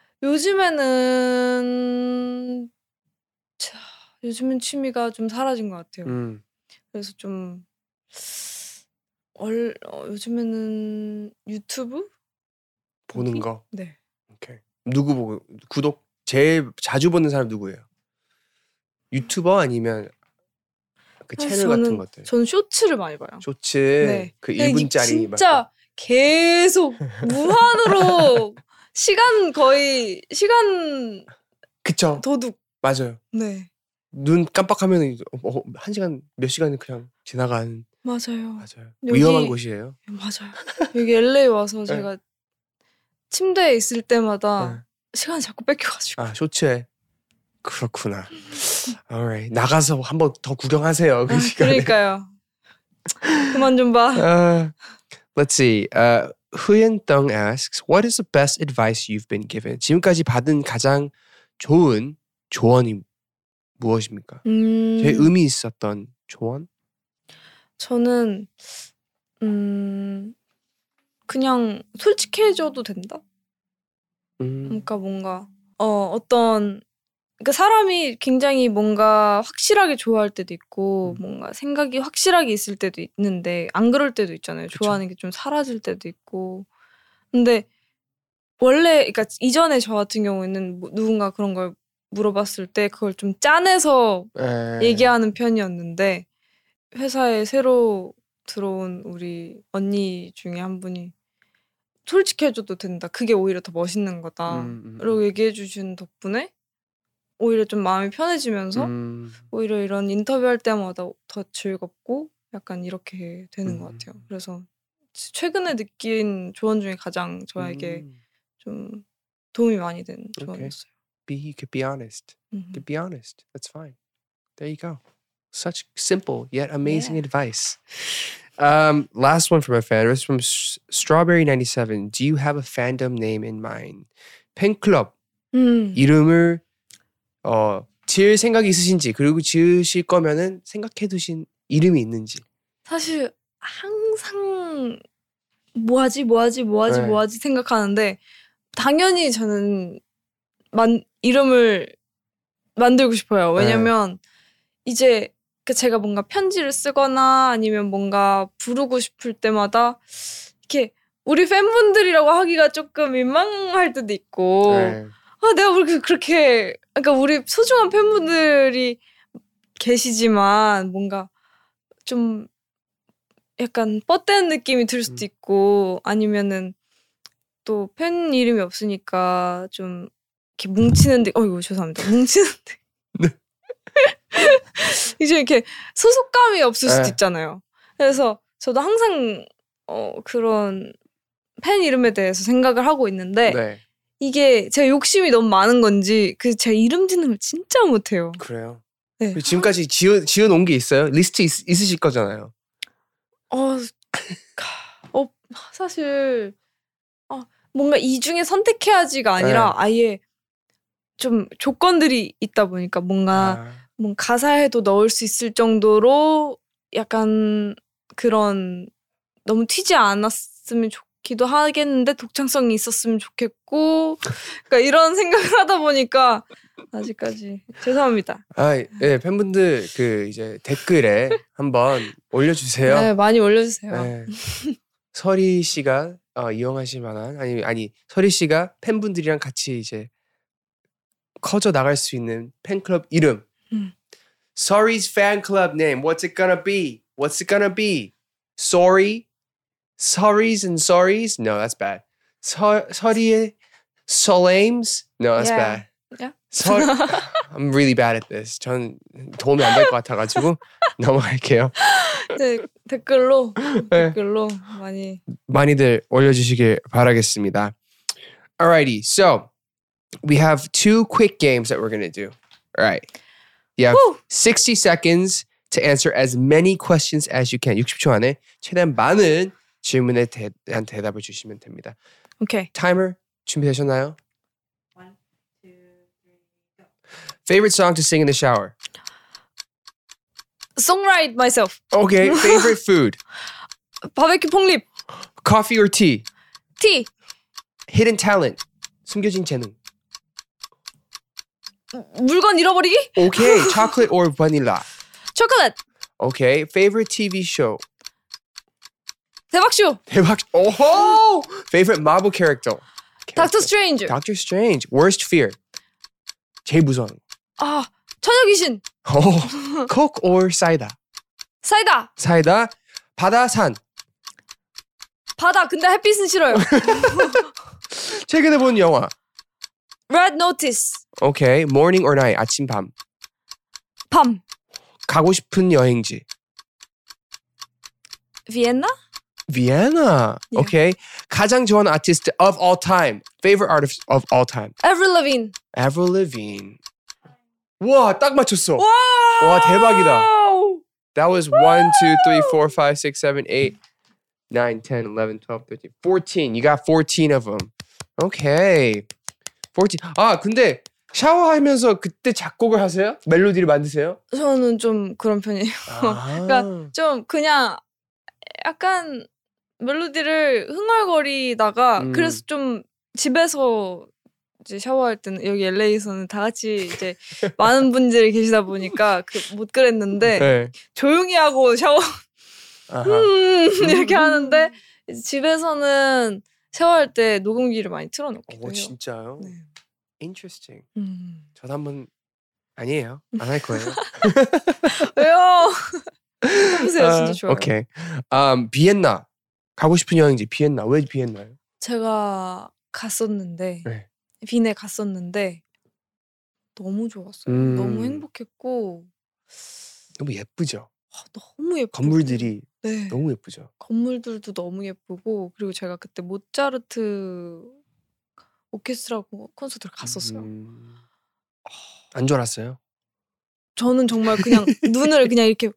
요즘에는 자, 요즘은 취미가 좀 사라진 것 같아요. 음. 그래서 좀 얼, 어, 요즘에는 유튜브? 보는 보기? 거. 네. 오케이. 누구 보고 구독 제일 자주 보는 사람 누구예요? 유튜버 아니면 그 사실 채널 같은 저는 것들. 저는 쇼츠를 많이 봐요. 쇼츠 네. 그 그냥 일 이게 분짜리 막. 진짜 계속 무한으로 시간 거의 시간 그쵸. 도둑. 맞아요. 네. 눈 깜빡하면 이제 어, 어, 한 시간 몇 시간이 그냥 지나간. 맞아요. 맞아요. 여기- 위험한 곳이에요. 맞아요. 여기 엘에이 와서 네. 제가 침대에 있을 때마다 네. 시간이 자꾸 뺏겨가지고. 아 쇼츠에 그렇구나. Alright. 나가서 한번 더 구경하세요. 그 아, 시간에. 그러니까요. 그만 좀 봐. Uh, let's see. Uh, Huyen Thung asks, what is the best advice you've been given? 지금까지 받은 가장 좋은 조언이 무엇입니까? 음, 제일 의미 있었던 조언? 저는 음 그냥 솔직해져도 된다. 음. 그러니까 뭔가 어 어떤 그러니까 사람이 굉장히 뭔가 확실하게 좋아할 때도 있고 음. 뭔가 생각이 확실하게 있을 때도 있는데 안 그럴 때도 있잖아요. 그쵸. 좋아하는 게 좀 사라질 때도 있고. 근데 원래 그러니까 이전에 저 같은 경우에는 뭐 누군가 그런 걸 물어봤을 때 그걸 좀 짜내서 에... 얘기하는 편이었는데 회사에 새로 들어온 우리 언니 중에 한 분이 솔직해져도 된다. 그게 오히려 더 멋있는 거다. 음, 음, 라고 음. 얘기해 주신 덕분에 오히려 좀 마음이 편해지면서 음, 오히려 이런 인터뷰할 때마다 더 즐겁고 약간 이렇게 되는 것 음. 같아요. 그래서 최근에 느낀 조언 중에 가장 저에게 음. 좀 도움이 많이 된 Okay. 조언이었어요. Be you could be honest. You 음. could be honest. That's fine. There you go. Such simple yet amazing Yeah. advice. Um, last one from a fan. This is from S- Strawberry ninety-seven. Do you have a fandom name in mind? 팬클럽 음. 이름을 어, 지을 생각이 있으신지 그리고 지으실 거면은 생각해 두신 이름이 있는지. 사실 항상 뭐하지 뭐하지 뭐하지 네. 뭐하지 생각하는데 당연히 저는 만 이름을 만들고 싶어요. 왜냐면 이제 그 제가 뭔가 편지를 쓰거나 아니면 뭔가 부르고 싶을 때마다 이렇게 우리 팬분들이라고 하기가 조금 민망할 때도 있고 네. 아 내가 왜 그렇게 그러니까 우리 소중한 팬분들이 계시지만 뭔가 좀 약간 뻗대는 느낌이 들 수도 음. 있고 아니면은 또 팬 이름이 없으니까 좀 이렇게 뭉치는데 어이구 죄송합니다. 뭉치는데 네. 이제 이렇게 소속감이 없을 수도 네. 있잖아요. 그래서 저도 항상 어 그런 팬 이름에 대해서 생각을 하고 있는데 네. 이게 제가 욕심이 너무 많은 건지 그 제 이름 짓는 걸 진짜 못해요. 그래요. 네. 지금까지 지어 지어 놓은 게 있어요? 리스트 있, 있으실 거잖아요. 어, 어 사실 어, 뭔가 이 중에 선택해야지가 아니라 네. 아예 좀 조건들이 있다 보니까 뭔가 아. 뭐 가사에도 넣을 수 있을 정도로 약간 그런 너무 튀지 않았으면 좋기도 하겠는데 독창성이 있었으면 좋겠고 그러니까 이런 생각을 하다 보니까 아직까지 죄송합니다. 아, 예, 팬분들 그 이제 댓글에 한번 올려주세요. 네, 많이 올려주세요. 네. 설희 씨가 어, 이용하실 만한 아니 아니 설희 씨가 팬분들이랑 같이 이제 커져 나갈 수 있는 팬클럽 이름. 음. Sorry's fan club name. What's it gonna be? What's it gonna be? Sorry, sorries and sorries. No, that's bad. 서, 설희의 Solems. No, that's Yeah. bad. Yeah. 설, I'm really bad at this. 전 도움이 안 될 것 같아가지고 넘어갈게요. 네, 댓글로 네. 댓글로 많이 많이들 올려주시길 바라겠습니다. Alrighty, so we have two quick games that we're gonna do. All right, you have Woo! sixty seconds to answer as many questions as you can. 육십 초 안에 최대한 많은 질문에 대한 대답을 주시면 됩니다. 오케이. Timer 준비되셨나요? Favorite song to sing in the shower? Songwrite myself. Okay, favorite food? 바베큐 폭립. Coffee or tea? 티. Hidden talent? 숨겨진 재능. 물건 잃어버리기. Okay, chocolate or vanilla? 초콜릿. Okay, favorite T V show? 대박쇼. 대박. Oh, favorite Marvel character? 닥터 스트레인지. Doctor Strange. Worst fear? 제일 무서운. 아, 처녀 귀신. Oh, Coke or cider? 사이다. 사이다. 바다, 산. 바다. 근데 햇빛은 싫어요. 최근에 본 영화. Red Notice. Okay, morning or night? 아침, 밤. 밤. 가고 싶은 여행지. 비엔나? Vienna. Yeah. Okay. 가장 좋아하는 artist of all time. Favorite artist of all time. Avril Lavigne. Avril Lavigne. 와, 딱 맞췄어. 와, 와, 대박이다. That was one, two, three, four, five, six, seven, eight, nine, ten, eleven, twelve, thirteen, fourteen. You got fourteen of them. Okay. fourteen. 아, 근데 샤워하면서 그때 작곡을 하세요? 멜로디를 만드세요? 저는 좀 그런 편이에요. 아. 그러니까 좀 그냥 약간 멜로디를 흥얼거리다가 음. 그래서 좀 집에서 이제 샤워할 때는 여기 엘에이에서는 다 같이 이제 많은 분들이 계시다 보니까 그 못 그랬는데 네. 조용히 하고 샤워 음, 이렇게 하는데 이제 집에서는 샤워할 때 녹음기를 많이 틀어놓기도 오, 해요. 진짜요? 네. Interesting. 음. 저도 한번 아니에요. 안 할 거예요. 왜요? 해보세요. 아, 진짜 좋아요. 오케이. Um, 비엔나. 가고 싶은 여행지 비엔나. 왜 비엔나요? 제가 갔었는데 네. 빈에 갔었는데 너무 좋았어요. 음. 너무 행복했고 너무 예쁘죠? 아, 너무 예쁘고 건물들이 네. 너무 예쁘죠? 건물들도 너무 예쁘고 그리고 제가 그때 모차르트 오케스트라 콘서트를 갔었어요. 음. 안 졸았어요? 저는 정말 그냥 눈을 그냥 이렇게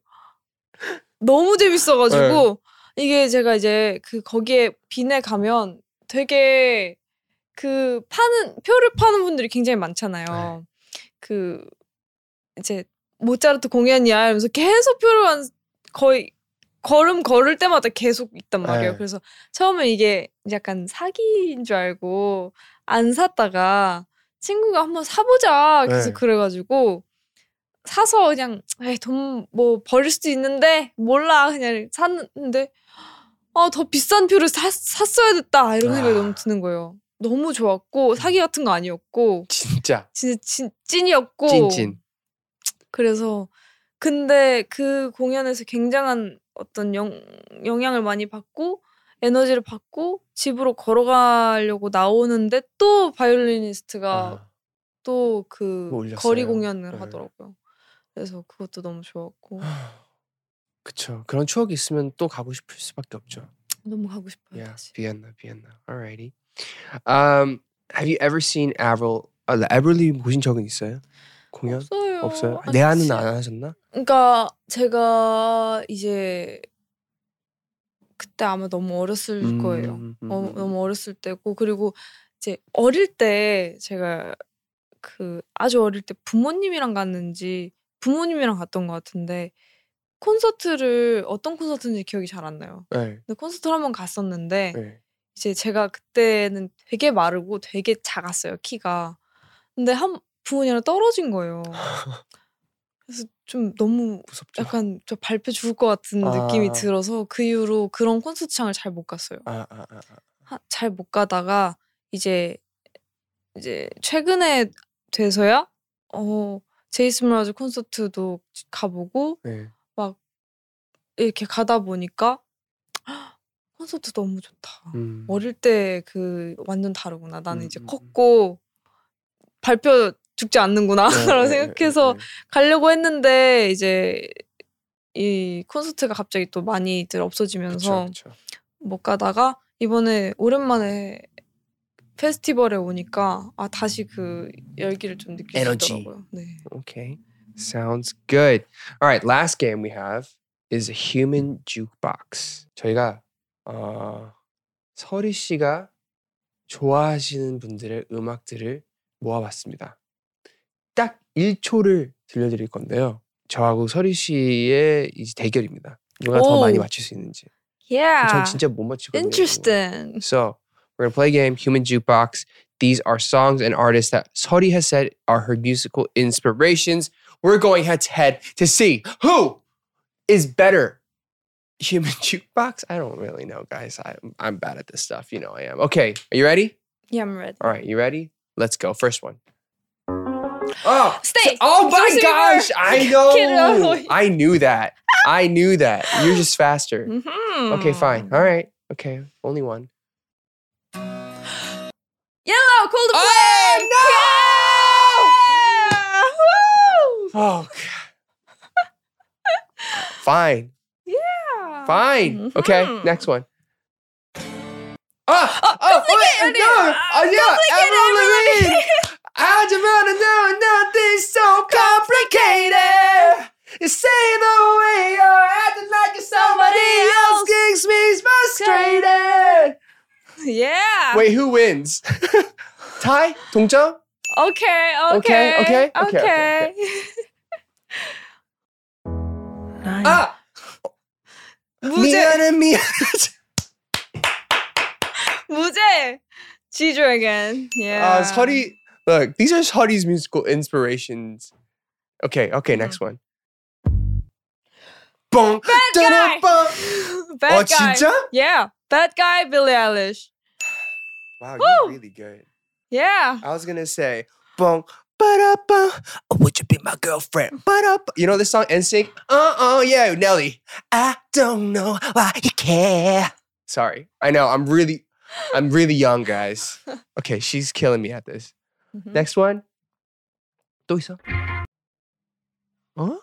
너무 재밌어가지고 네. 이게 제가 이제 그 거기에 빈에 가면 되게 그 파는 표를 파는 분들이 굉장히 많잖아요. 네. 그 이제 모차르트 공연이야 이러면서 계속 표를 한 거의 걸음 걸을 때마다 계속 있단 말이에요. 네. 그래서 처음에 이게 약간 사기인 줄 알고 안 샀다가 친구가 한번 사보자 계속 네. 그래가지고 사서 그냥 돈 뭐 버릴 수도 있는데 몰라 그냥 샀는데 아, 더 비싼 표를 사, 샀어야 됐다 이런 생각이 아. 너무 드는 거예요. 너무 좋았고 사기 같은 거 아니었고 진짜 진짜 진, 찐이었고 찐찐. 그래서 근데 그 공연에서 굉장한 어떤 영, 영향을 많이 받고 에너지를 받고 집으로 걸어가려고 나오는데 또 바이올리니스트가 아. 또 그 거리 공연을 네. 하더라고요. 그래서 그것도 너무 좋았고. 그쵸. 그런 추억이 있으면 또 가고 싶을 수밖에 없죠. 너무 가고 싶어요. Yeah, 다시. Vienna, Vienna. Alrighty. Um, have you ever seen Avril? 아, 에버리 보신 적은 있어요? 공연? 없어요. 없어요? 내 안은 안 하셨나? 그러니까 제가 이제 그때 아마 너무 어렸을 음, 거예요. 음, 음, 어, 너무 어렸을 때고 그리고 이제 어릴 때 제가 그 아주 어릴 때 부모님이랑 갔는지 부모님이랑 갔던 것 같은데 콘서트를 어떤 콘서트인지 기억이 잘 안 나요. 네. 근데 콘서트를 한번 갔었는데 네. 이제 제가 그때는 되게 마르고 되게 작았어요 키가. 근데 한 부모님이랑 떨어진 거예요. 그래서 좀 너무 무섭죠. 약간 저 밟혀 죽을 것 같은 아. 느낌이 들어서 그 이후로 그런 콘서트장을 잘 못 갔어요. 아, 아, 아, 아. 잘 못 가다가 이제 이제 최근에 돼서야 어 제이슨 브라즈 콘서트도 가보고 네. 막 이렇게 가다 보니까 콘서트 너무 좋다. 음. 어릴 때 그 완전 다르구나. 나는 음, 이제 컸고 밟혀 죽지 않는구나 네, 라고 네, 생각해서 네, 네. 가려고 했는데 이제 이 콘서트가 갑자기 또 많이들 없어지면서 그쵸, 그쵸. 못 가다가 이번에 오랜만에 페스티벌에 오니까 아 다시 그 열기를 좀 느낄 에너지. 수 있더라고요. 네. Okay. Sounds good. All right, last game we have is a human jukebox. 저희가 어, 서리 씨가 좋아하시는 분들의 음악들을 모아봤습니다. 딱 일 초를 들려드릴 건데요. 저하고 서리 씨의 이제 대결입니다. 누가 더 많이 맞출 수 있는지. Yeah. 전 진짜 못 맞추거든요. Interesting. So we're gonna play a game, Human Jukebox. These are songs and artists that Sori has said are her musical inspirations. We're going head to head to see who is better. Human Jukebox? I don't really know, guys. I, I'm bad at this stuff. You know I am. Okay, are you ready? Yeah, I'm ready. All right, you ready? Let's go. First one. Oh, stay. Oh my gosh, I know. Kiddo. I knew that. I knew that. You're just faster. Mm-hmm. Okay, fine. All right. Okay, only one. Yellow, Coldplay. Oh, no! Yeah! Oh, God. Fine. Yeah. Fine. Mm-hmm. Okay, next one. Ah! Oh, oh, wait, wait, no! Oh, yeah, Avril Lavigne! I just wanna know nothing's so complicated. You say the way you're acting like it's somebody else gets me frustrated. Yeah. Wait, who wins? Tie? 동점? Okay, okay. Okay, okay, okay. okay. okay, okay. 아! 무제. 미안해, 미안해. 무제. G-Dragon. Yeah. Uh, Sorry, look, these are Sorry's musical inspirations. Okay, okay, next one. Bong, Bad guy. da-da-bong. Bad Oh, guy. 진짜? Yeah. Bad guy, Billie Eilish. Wow, Woo! you're really good. Yeah. I was gonna say, bong, ba-da-bong, oh, would you be my girlfriend? Ba-da-bong. You know this song, N Sync? Uh-uh, yeah, Nelly. I don't know why you care. Sorry, I know, I'm really, I'm really young, guys. Okay, she's killing me at this. Mhm. Next one. 또 있어? 어?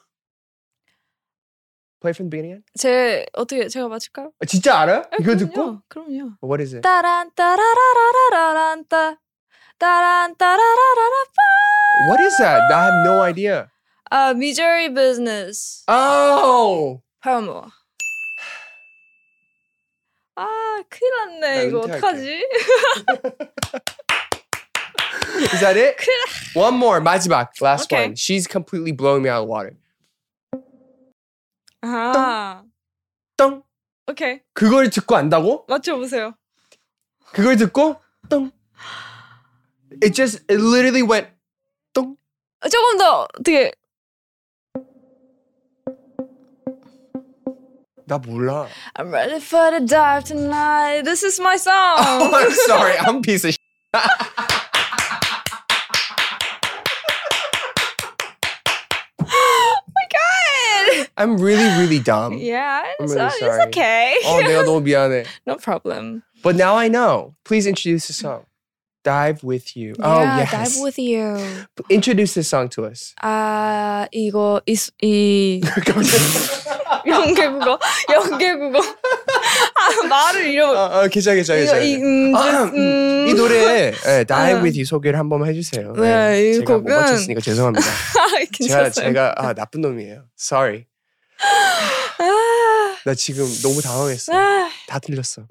Play from the beginning again? 제 어떻게 제가 맞출까요? 아, 진짜 알아? 네, 이거 그럼요. 듣고? 그럼요. What is it? 따란 따라라라라란 따 따란 따라라라라 빠. What is that? I have no idea. 아, Missouri Business. Oh! Paramore. 아, 큰일 나 났네. 이거 은퇴할게. 어떡하지? Is that it? One more, 마지막, last Okay. one. She's completely blowing me out of the water. 아. 똥. 오케이. 그걸 듣고 안다고? 맞춰 보세요. 그걸 듣고 똥. It just, it literally went 똥. 조금 더 어떻게 나 몰라. I'm ready for the dive tonight. This is my song. Oh, I'm sorry. I'm a piece of shit. I'm really, really dumb. Yeah, I'm it's, really uh, sorry. it's okay. Oh, 내가 너무 미안해. No problem. But now I know. Please introduce the song. Dive with you. Yeah, Oh, yes. dive with you. Introduce this song to us. 아, 이거 이, 이 연계국어, 연계국어. 아, 말을 잃어. 아, 아, 괜찮아, 괜찮아, 이거 괜찮아. 이, 음, 아, 음, 음, 이 노래 네, Dive 아. with you 소개를 한 번만 해주세요. 네, 이 제가 못 곡은- 맞췄으니까 죄송합니다. 제가 괜찮았어요. 제가 아, 나쁜 놈이에요. Sorry. 아, 나 지금 너무 당황했어. 아. 다 틀렸어.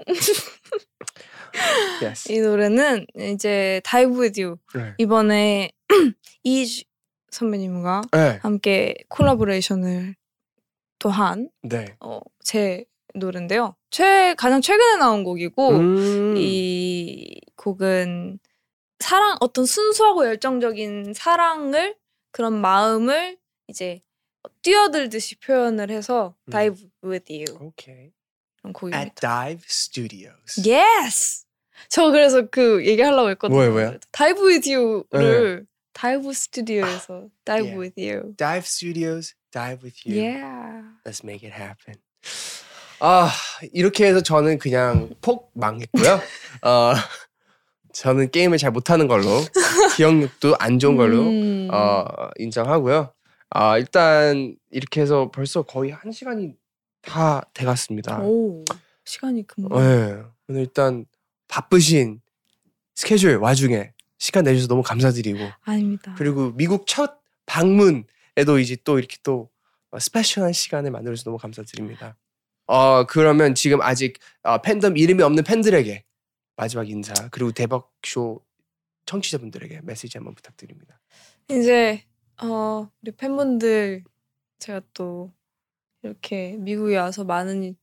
Yes. 이 노래는 이제 Dive with you. 네. 이번에 이지 선배님과 네. 함께 콜라보레이션을 또 한 네. 어, 제 노래인데요. 최 가장 최근에 나온 곡이고 음. 이 곡은 사랑 어떤 순수하고 열정적인 사랑을 그런 마음을 이제 뛰어들듯이 표현을 해서 음. Dive with you Okay. 그런 At 곡입니다. Dive Studios. Yes. 저 그래서 그 얘기하려고 했거든요. 뭐예요, 뭐예요? Dive with you를 Dive Studio에서 Dive Yeah. with you. Dive Studios, Dive with you. Yeah. Let's make it happen. 아, 이렇게 해서 저는 그냥 폭 망했고요. 어, 저는 게임을 잘 못하는 걸로, 기억력도 안 좋은 걸로 음. 어, 인정하고요. 아, 일단 이렇게 해서 벌써 거의 한 시간이 다 돼갔습니다. 오, 시간이 금방. 네, 오늘 일단 바쁘신 스케줄 와중에 시간 내주셔서 너무 감사드리고 아닙니다. 그리고 미국 첫 방문에도 이제 또 이렇게 또 스페셜한 시간을 만들어주셔서 너무 감사드립니다. 어 그러면 지금 아직 어, 팬덤 이름이 없는 팬들에게 마지막 인사 그리고 대박쇼 청취자분들에게 메시지 한번 부탁드립니다. 이제 어, 우리 팬분들 제가 또 이렇게 미국에 와서 많은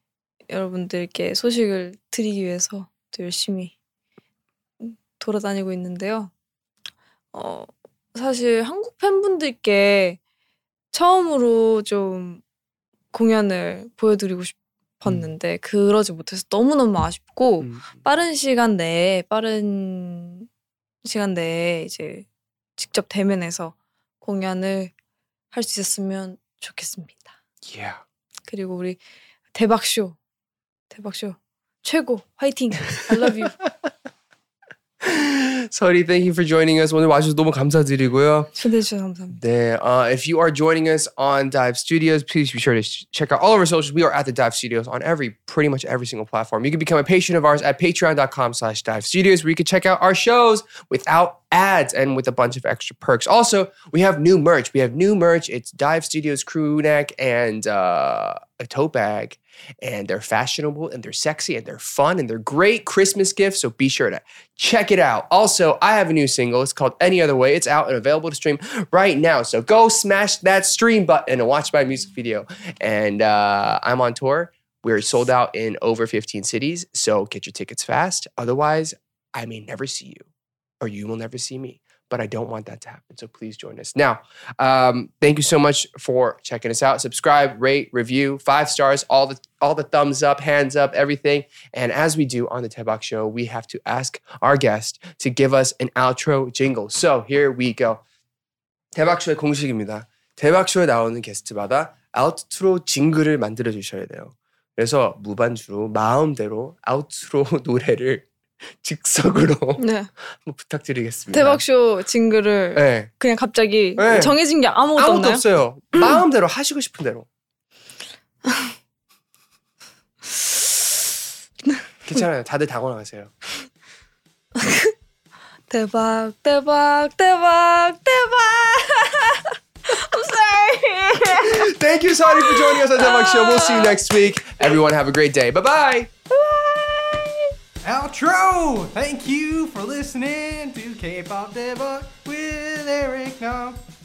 여러분들께 소식을 드리기 위해서 또 열심히 돌아다니고 있는데요. 어, 사실 한국 팬분들께 처음으로 좀 공연을 보여드리고 싶었는데 그러지 못해서 너무너무 아쉽고 음, 빠른 시간 내에 빠른 시간 내에 이제 직접 대면해서 공연을 할 수 있었으면 좋겠습니다. yeah. 그리고 우리 대박쇼 대박쇼 최고 화이팅 I love you. Sorry, thank you for joining us. 오늘 와주셔서 너무 감사드리고요. 초대해 주셔서 감사합니다. 네, uh, if you are joining us on Dive Studios, please be sure to sh- check out all of our socials. We are at the Dive Studios on every, pretty much every single platform. You can become a patron of ours at patreon.com slash Dive Studios, where you can check out our shows without ads and with a bunch of extra perks. Also, we have new merch. We have new merch. It's Dive Studios crew neck and uh, a tote bag. And they're fashionable and they're sexy and they're fun and they're great Christmas gifts. So be sure to check it out. Also, I have a new single. It's called Any Other Way. It's out and available to stream right now. So go smash that stream button and watch my music video. And uh, I'm on tour. We're sold out in over fifteen cities. So get your tickets fast. Otherwise, I may never see you, or you will never see me. But I don't want that to happen. So please join us. Now, um, thank you so much for checking us out. Subscribe, rate, review, five stars, all the all the thumbs up, hands up, everything. And as we do on the Taebak Show, we have to ask our guest to give us an outro jingle. So here we go. Taebak Show의 공식입니다. Taebak Show에 나오는 게스트마다 아웃트로 징글을 만들어 주셔야 돼요. 그래서 무반주로 마음대로 아웃트로 노래를 즉석으로 네. 한번 부탁드리겠습니다. 대박쇼 징글을 네. 그냥 갑자기 네. 정해진 게 아무것도, 아무것도 없나요? 없어요. 마음대로 하시고 싶은 대로. 괜찮아요. 다들 당황하세요. 대박 대박 대박 대박. I'm sorry. Thank you, Sadi, for joining us on the Taebak Show. We'll see you next week. Everyone have a great day. Bye-bye. Outro! Thank you for listening to K-Pop Debug with Eric Nam.